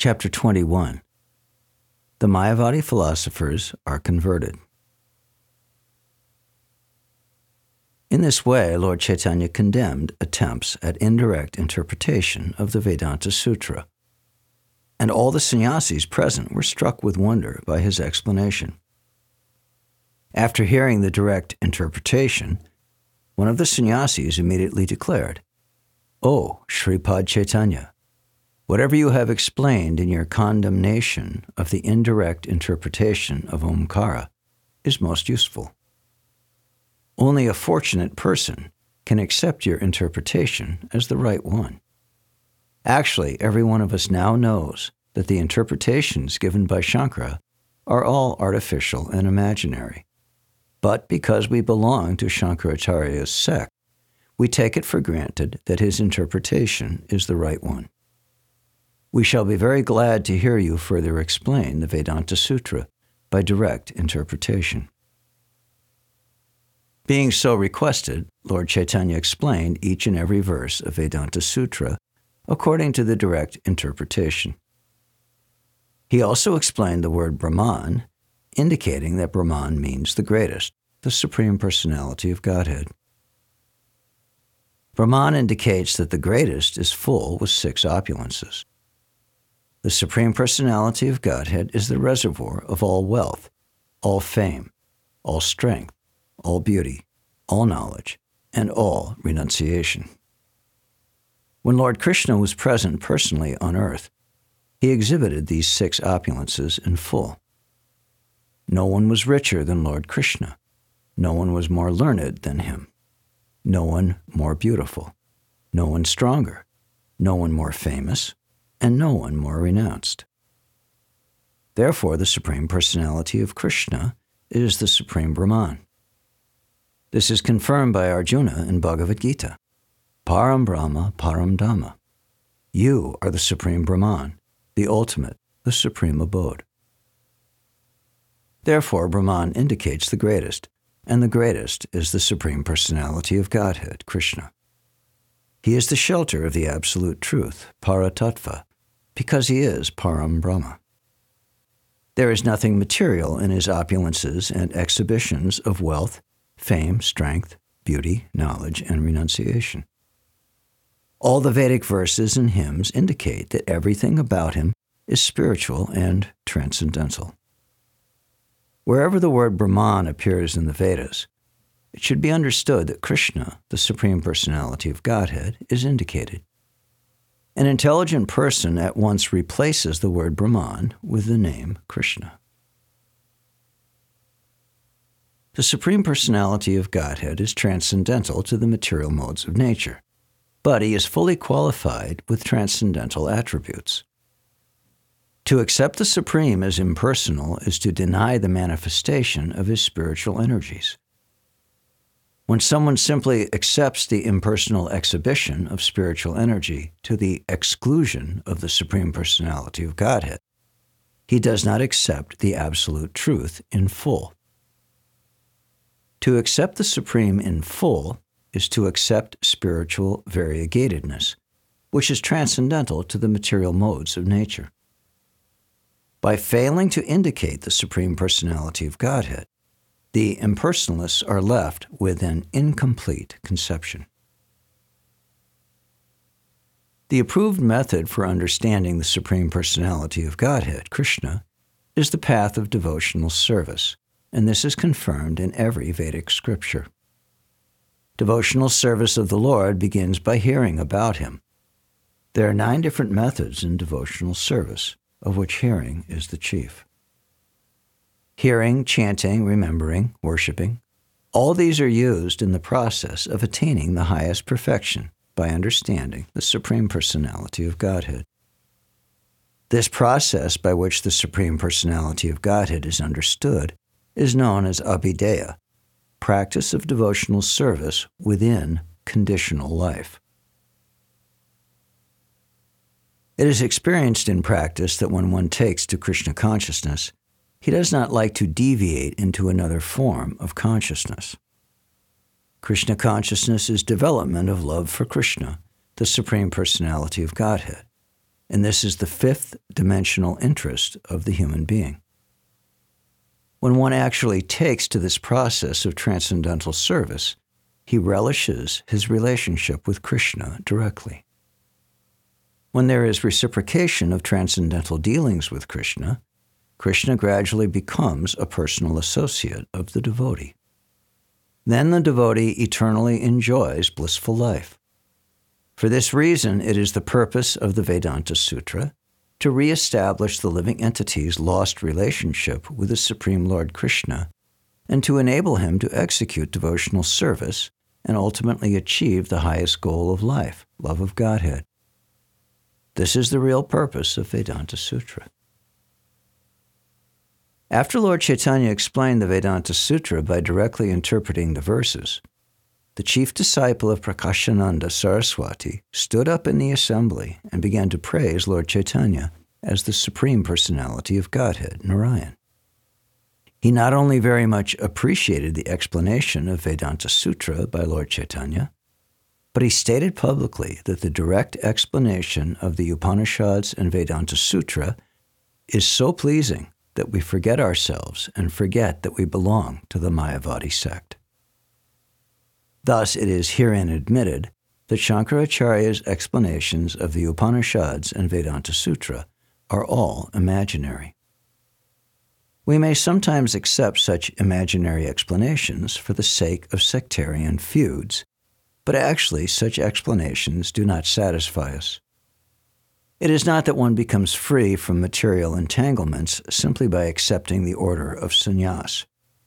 Chapter 21. The Mayavadi philosophers are converted. In this way, Lord Chaitanya condemned attempts at indirect interpretation of the Vedanta Sutra, and all the sannyasis present were struck with wonder by his explanation. After hearing the direct interpretation, one of the sannyasis immediately declared, "O Shripad Chaitanya, whatever you have explained in your condemnation of the indirect interpretation of Omkara is most useful. Only a fortunate person can accept your interpretation as the right one. Actually, every one of us now knows that the interpretations given by Shankara are all artificial and imaginary. But because we belong to Shankaracharya's sect, we take it for granted that his interpretation is the right one. We shall be very glad to hear you further explain the Vedanta Sutra by direct interpretation." Being so requested, Lord Chaitanya explained each and every verse of Vedanta Sutra according to the direct interpretation. He also explained the word Brahman, indicating that Brahman means the greatest, the Supreme Personality of Godhead. Brahman indicates that the greatest is full with 6 opulences. The Supreme Personality of Godhead is the reservoir of all wealth, all fame, all strength, all beauty, all knowledge, and all renunciation. When Lord Krishna was present personally on earth, he exhibited these 6 opulences in full. No one was richer than Lord Krishna. No one was more learned than him. No one more beautiful. No one stronger. No one more famous. And no one more renounced. Therefore, the Supreme Personality of Krishna is the Supreme Brahman. This is confirmed by Arjuna in Bhagavad Gita. Param Brahma, Param Dhamma. You are the Supreme Brahman, the ultimate, the supreme abode. Therefore, Brahman indicates the greatest, and the greatest is the Supreme Personality of Godhead, Krishna. He is the shelter of the Absolute Truth, Paratattva, because he is Param Brahma. There is nothing material in his opulences and exhibitions of wealth, fame, strength, beauty, knowledge, and renunciation. All the Vedic verses and hymns indicate that everything about him is spiritual and transcendental. Wherever the word Brahman appears in the Vedas, it should be understood that Krishna, the Supreme Personality of Godhead, is indicated. An intelligent person at once replaces the word Brahman with the name Krishna. The Supreme Personality of Godhead is transcendental to the material modes of nature, but he is fully qualified with transcendental attributes. To accept the Supreme as impersonal is to deny the manifestation of his spiritual energies. When someone simply accepts the impersonal exhibition of spiritual energy to the exclusion of the Supreme Personality of Godhead, he does not accept the absolute truth in full. To accept the Supreme in full is to accept spiritual variegatedness, which is transcendental to the material modes of nature. By failing to indicate the Supreme Personality of Godhead, the impersonalists are left with an incomplete conception. The approved method for understanding the Supreme Personality of Godhead, Krishna, is the path of devotional service, and this is confirmed in every Vedic scripture. Devotional service of the Lord begins by hearing about him. There are 9 different methods in devotional service, of which hearing is the chief. Hearing, chanting, remembering, worshiping, all these are used in the process of attaining the highest perfection by understanding the Supreme Personality of Godhead. This process by which the Supreme Personality of Godhead is understood is known as abhideya, practice of devotional service within conditional life. It is experienced in practice that when one takes to Krishna consciousness, he does not like to deviate into another form of consciousness. Krishna consciousness is development of love for Krishna, the Supreme Personality of Godhead, and this is the fifth dimensional interest of the human being. When one actually takes to this process of transcendental service, he relishes his relationship with Krishna directly. When there is reciprocation of transcendental dealings with Krishna, Krishna gradually becomes a personal associate of the devotee. Then the devotee eternally enjoys blissful life. For this reason, it is the purpose of the Vedanta Sutra to re-establish the living entity's lost relationship with the Supreme Lord Krishna and to enable him to execute devotional service and ultimately achieve the highest goal of life, love of Godhead. This is the real purpose of Vedanta Sutra. After Lord Chaitanya explained the Vedanta Sutra by directly interpreting the verses, the chief disciple of Prakashananda Saraswati stood up in the assembly and began to praise Lord Chaitanya as the Supreme Personality of Godhead, Narayan. He not only very much appreciated the explanation of Vedanta Sutra by Lord Chaitanya, but he stated publicly that the direct explanation of the Upanishads and Vedanta Sutra is so pleasing that we forget ourselves and forget that we belong to the Mayavadi sect. Thus, it is herein admitted that Shankaracharya's explanations of the Upanishads and Vedanta Sutra are all imaginary. We may sometimes accept such imaginary explanations for the sake of sectarian feuds, but actually such explanations do not satisfy us. It is not that one becomes free from material entanglements simply by accepting the order of sannyas.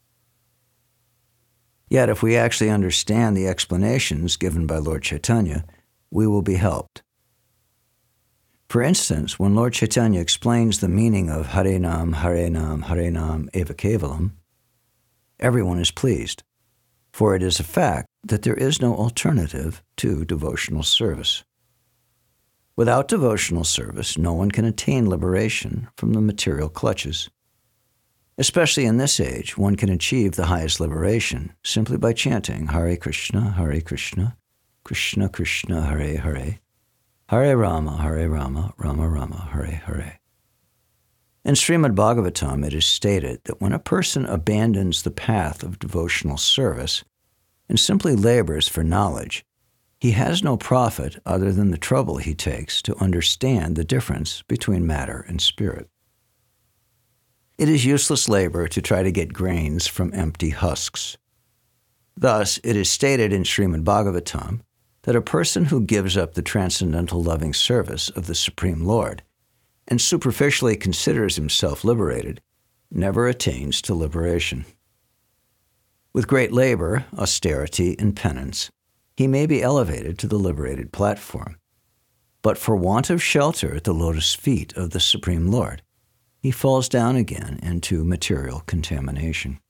Yet if we actually understand the explanations given by Lord Chaitanya, we will be helped. For instance, when Lord Chaitanya explains the meaning of Hare Nam, Hare Nam, Hare Nam, Eva Kevalam, everyone is pleased, for it is a fact that there is no alternative to devotional service. Without devotional service, no one can attain liberation from the material clutches. Especially in this age, one can achieve the highest liberation simply by chanting Hare Krishna, Krishna Krishna, Hare Hare, Hare Rama, Rama Rama, Hare Hare. In Srimad Bhagavatam, it is stated that when a person abandons the path of devotional service and simply labors for knowledge, he has no profit other than the trouble he takes to understand the difference between matter and spirit. It is useless labor to try to get grains from empty husks. Thus, it is stated in Srimad Bhagavatam that a person who gives up the transcendental loving service of the Supreme Lord and superficially considers himself liberated never attains to liberation. With great labor, austerity, and penance, he may be elevated to the liberated platform. But for want of shelter at the lotus feet of the Supreme Lord, he falls down again into material contamination.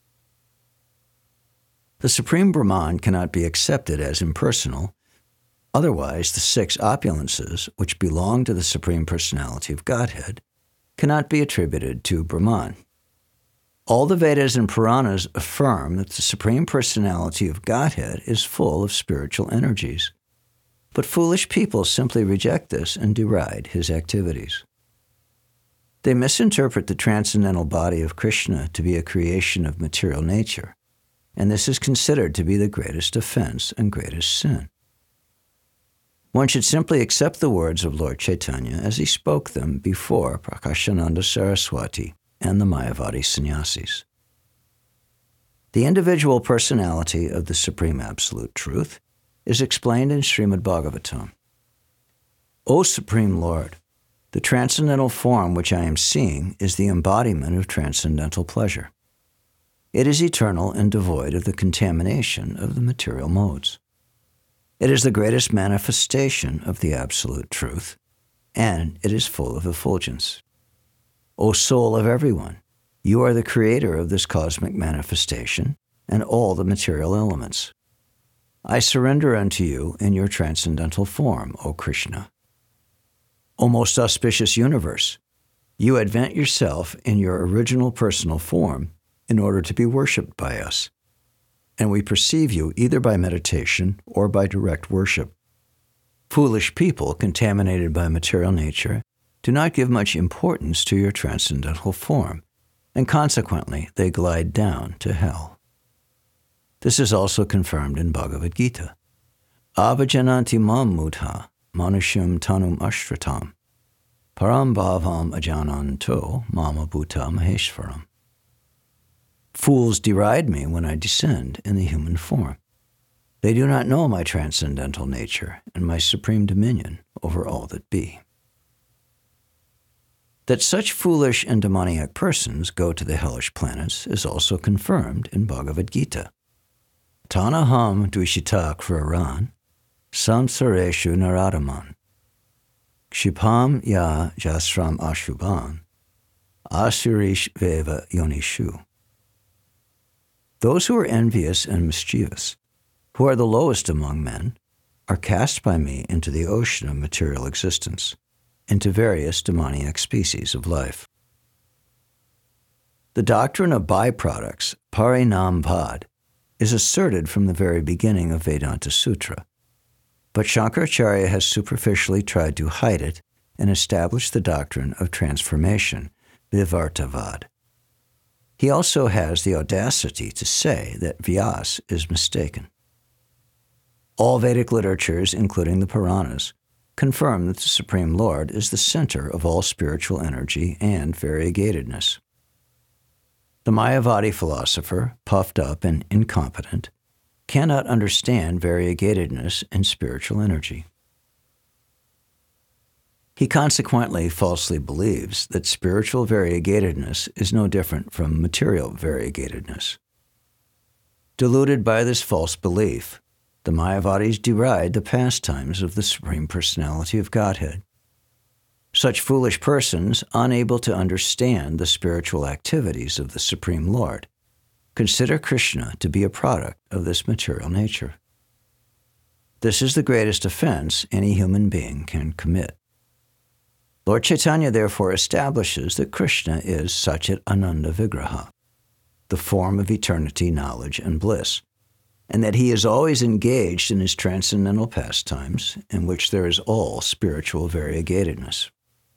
The Supreme Brahman cannot be accepted as impersonal. Otherwise, the six opulences, which belong to the Supreme Personality of Godhead, cannot be attributed to Brahman. All the Vedas and Puranas affirm that the Supreme Personality of Godhead is full of spiritual energies. But foolish people simply reject this and deride his activities. They misinterpret the transcendental body of Krishna to be a creation of material nature, and this is considered to be the greatest offense and greatest sin. One should simply accept the words of Lord Chaitanya as he spoke them before Prakashananda Saraswati and the Mayavadi sannyasis. The individual personality of the Supreme Absolute Truth is explained in Srimad Bhagavatam. O Supreme Lord, the transcendental form which I am seeing is the embodiment of transcendental pleasure. It is eternal and devoid of the contamination of the material modes. It is the greatest manifestation of the Absolute Truth, and it is full of effulgence. O soul of everyone, you are the creator of this cosmic manifestation and all the material elements. I surrender unto you in your transcendental form, O Krishna. O most auspicious universe, you advent yourself in your original personal form in order to be worshipped by us, and we perceive you either by meditation or by direct worship. Foolish people contaminated by material nature do not give much importance to your transcendental form, and consequently they glide down to hell. This is also confirmed in Bhagavad Gita. Avajananti mam mudha manusham tanum ashtratam param bhavam ajananto mama bhuta maheshwaram. Fools deride me when I descend in the human form. They do not know my transcendental nature and my supreme dominion over all that be. That such foolish and demoniac persons go to the hellish planets is also confirmed in Bhagavad Gita. Tanaham dvishita kraran samsareshu naradaman kshipam ya jasram ashubhan asurish veva yonishu. Those who are envious and mischievous, who are the lowest among men, are cast by me into the ocean of material existence, into various demoniac species of life. The doctrine of byproducts, parinambhad, is asserted from the very beginning of Vedanta Sutra, but Shankaracharya has superficially tried to hide it and establish the doctrine of transformation, vivartavad. He also has the audacity to say that Vyas is mistaken. All Vedic literatures, including the Puranas, confirm that the Supreme Lord is the center of all spiritual energy and variegatedness. The Mayavadi philosopher, puffed up and incompetent, cannot understand variegatedness in spiritual energy. He consequently falsely believes that spiritual variegatedness is no different from material variegatedness. Deluded by this false belief, the Mayavadis deride the pastimes of the Supreme Personality of Godhead. Such foolish persons, unable to understand the spiritual activities of the Supreme Lord, consider Krishna to be a product of this material nature. This is the greatest offense any human being can commit. Lord Chaitanya therefore establishes that Krishna is Satchit Ananda Vigraha, the form of eternity, knowledge, and bliss, and that he is always engaged in his transcendental pastimes, in which there is all spiritual variegatedness.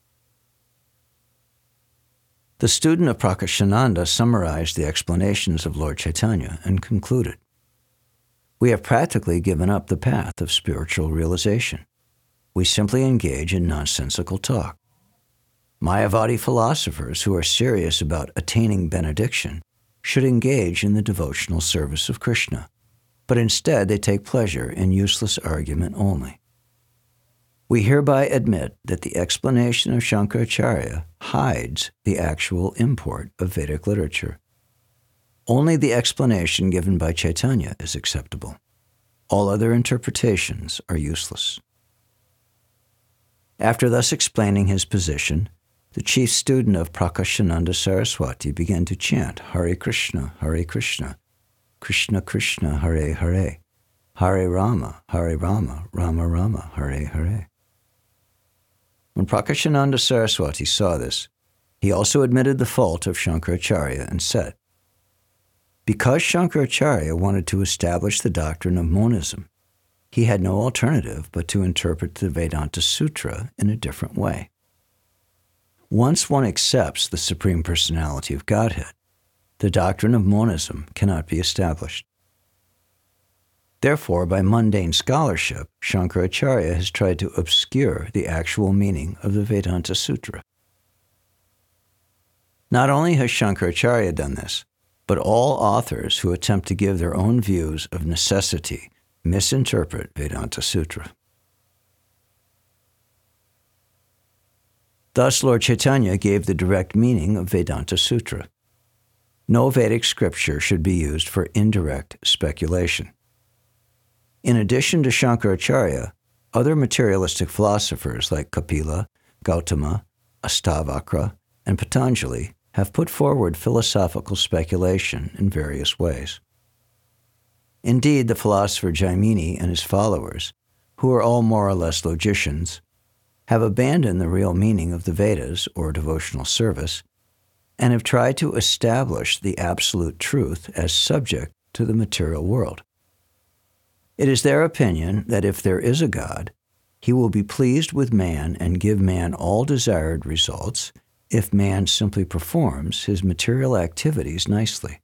The student of Prakashananda summarized the explanations of Lord Chaitanya and concluded, "We have practically given up the path of spiritual realization. We simply engage in nonsensical talk. Mayavadi philosophers who are serious about attaining benediction should engage in the devotional service of Krishna, but instead they take pleasure in useless argument only. We hereby admit that the explanation of Shankaracharya hides the actual import of Vedic literature. Only the explanation given by Chaitanya is acceptable. All other interpretations are useless." After thus explaining his position, the chief student of Prakashananda Saraswati began to chant Hare Krishna, Krishna Krishna, Hare Hare, Hare Rama, Rama Rama, Hare Hare. When Prakashananda Saraswati saw this, he also admitted the fault of Shankaracharya and said, because Shankaracharya wanted to establish the doctrine of monism, he had no alternative but to interpret the Vedanta Sutra in a different way. Once one accepts the Supreme Personality of Godhead, the doctrine of monism cannot be established. Therefore, by mundane scholarship, Shankaracharya has tried to obscure the actual meaning of the Vedanta Sutra. Not only has Shankaracharya done this, but all authors who attempt to give their own views of necessity misinterpret Vedanta Sutra. Thus, Lord Chaitanya gave the direct meaning of Vedanta Sutra. No Vedic scripture should be used for indirect speculation. In addition to Shankaracharya, other materialistic philosophers like Kapila, Gautama, Astavakra, and Patanjali have put forward philosophical speculation in various ways. Indeed, the philosopher Jaimini and his followers, who are all more or less logicians, have abandoned the real meaning of the Vedas or devotional service and have tried to establish the absolute truth as subject to the material world. It is their opinion that if there is a God, He will be pleased with man and give man all desired results if man simply performs his material activities nicely.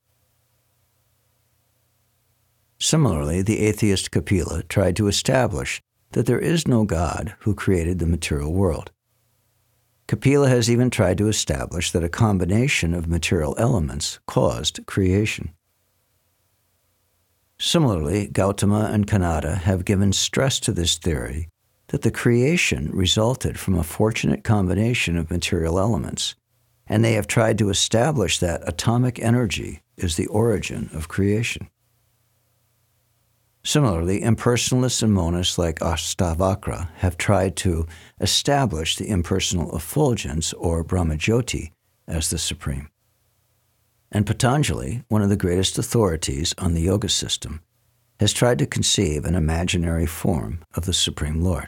Similarly, the atheist Kapila tried to establish that there is no God who created the material world. Kapila has even tried to establish that a combination of material elements caused creation. Similarly, Gautama and Kanada have given stress to this theory that the creation resulted from a fortunate combination of material elements, and they have tried to establish that atomic energy is the origin of creation. Similarly, impersonalists and monists like Astavakra have tried to establish the impersonal effulgence or Brahmajyoti as the supreme. And Patanjali, one of the greatest authorities on the yoga system, has tried to conceive an imaginary form of the Supreme Lord.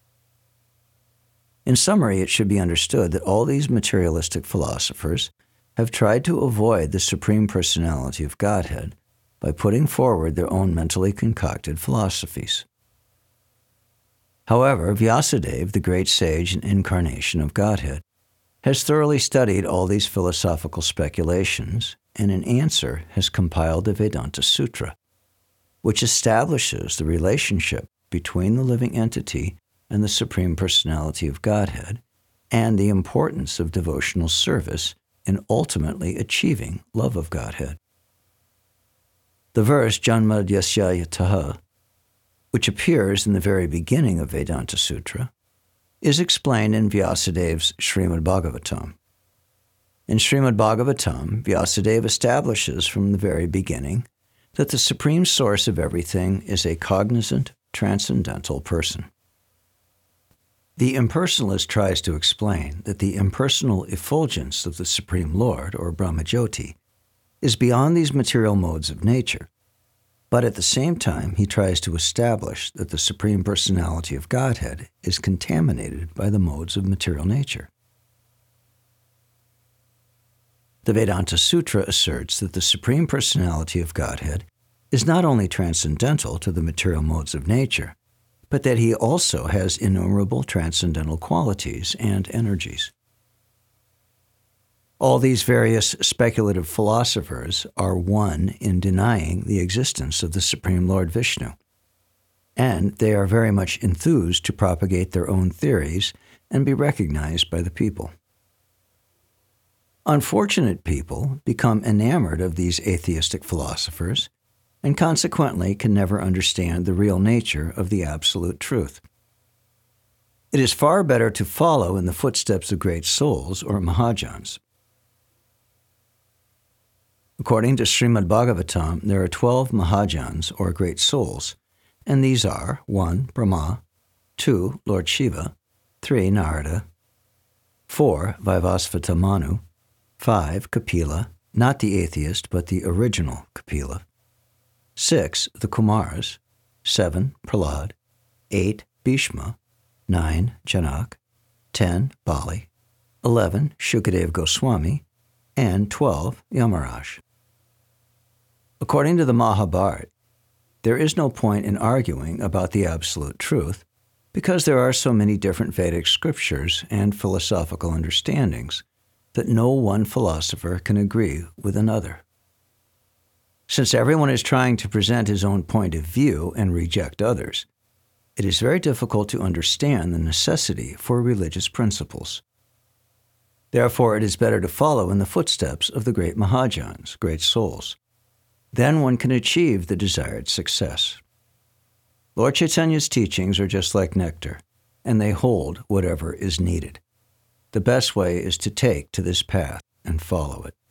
In summary, it should be understood that all these materialistic philosophers have tried to avoid the Supreme Personality of Godhead by putting forward their own mentally concocted philosophies. However, Vyasadeva, the great sage and incarnation of Godhead, has thoroughly studied all these philosophical speculations and in answer has compiled the Vedanta Sutra, which establishes the relationship between the living entity and the Supreme Personality of Godhead and the importance of devotional service in ultimately achieving love of Godhead. The verse Janma Yasya Yataha, which appears in the very beginning of Vedanta Sutra, is explained in Vyasadeva's Srimad Bhagavatam. In Srimad Bhagavatam, Vyasadeva establishes from the very beginning that the supreme source of everything is a cognizant, transcendental person. The impersonalist tries to explain that the impersonal effulgence of the Supreme Lord, or Brahmajyoti, is beyond these material modes of nature, but at the same time he tries to establish that the Supreme Personality of Godhead is contaminated by the modes of material nature. The Vedanta Sutra asserts that the Supreme Personality of Godhead is not only transcendental to the material modes of nature, but that he also has innumerable transcendental qualities and energies. All these various speculative philosophers are one in denying the existence of the Supreme Lord Vishnu, and they are very much enthused to propagate their own theories and be recognized by the people. Unfortunate people become enamored of these atheistic philosophers and consequently can never understand the real nature of the absolute truth. It is far better to follow in the footsteps of great souls or Mahajans. According to Srimad Bhagavatam, there are 12 Mahajans, or great souls, and these are 1. Brahma, 2. Lord Shiva, 3. Narada, 4. Vaivasvata Manu, 5. Kapila, not the atheist, but the original Kapila, 6. The Kumaras, 7. Prahlad, 8. Bhishma, 9. Janak, 10. Bali, 11. Shukadeva Goswami, and 12. Yamaraj. According to the Mahabharata, there is no point in arguing about the absolute truth because there are so many different Vedic scriptures and philosophical understandings that no one philosopher can agree with another. Since everyone is trying to present his own point of view and reject others, it is very difficult to understand the necessity for religious principles. Therefore, it is better to follow in the footsteps of the great Mahajans, great souls. Then one can achieve the desired success. Lord Chaitanya's teachings are just like nectar, and they hold whatever is needed. The best way is to take to this path and follow it.